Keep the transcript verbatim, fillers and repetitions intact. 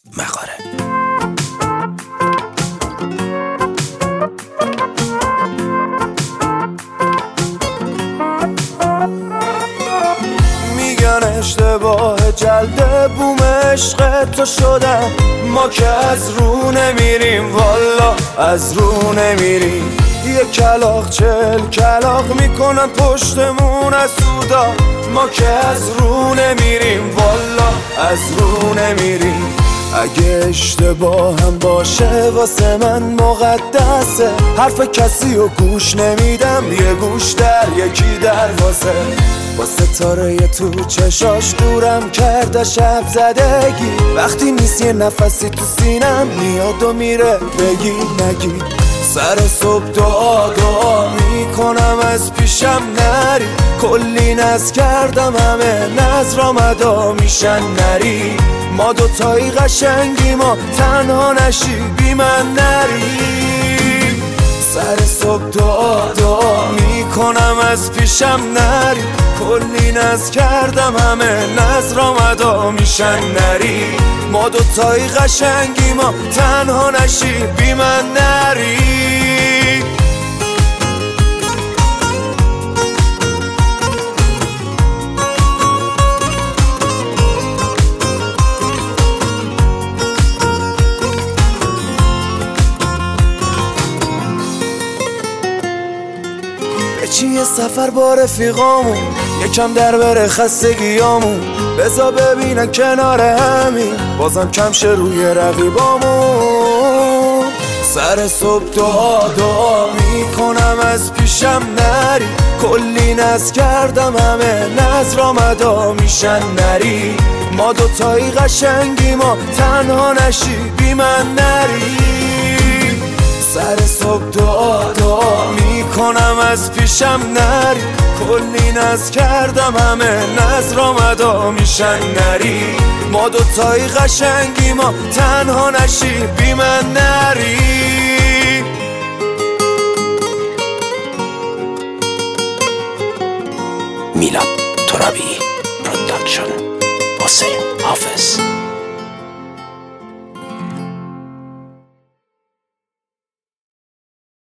مغاره. میگن اشتباه جلده بوم عشق تو شدم، ما که از رو نمیریم والا از رو نمیریم. یه کلاغ چل کلاغ میکنن پشتمون از سودا، ما که از رو نمیریم والا از رو نمیریم. اگه اشتباه هم باشه واسه من مقدسه، حرف کسی رو گوش نمیدم، یه گوش در یکی دروازه. با ستاره تو چشاش دورم کرده شب زدگی، وقتی نیست یه نفسی تو سینم میاد و میره بگی نگی. سر صبح دعا دعا میکنم از پیشم نری، کلی نز کردم همه نظر مدا میشن نری. ما دوتایی قشنگی ما تنها نشی بی من نری. سر صبح دعا دعا میکنم از پیشم نری، کلی نز کردم همه نظر مدا میشن نری. ما دوتایی قشنگی ما تنها نشی بی من نری. چی یه سفر با رفیقامون یکم در بره خستگیامون، بذار ببینن کنار همین بازم کم شه روی رقیبامون. سر صبح دعا دعا میکنم از پیشم نری، کلی نز کردم همه نظر مدا میشن نری. ما دوتایی قشنگی ما تنها نشی بی من نری. سر صبح دعا دعا میکنم از پیشم نری، کلی نز کردم همه نظر مدا میشن نری. ما دوتایی قشنگی ما تنها نشی بی من نری. میلاد ترابی پروداکشن، حسین حافظ.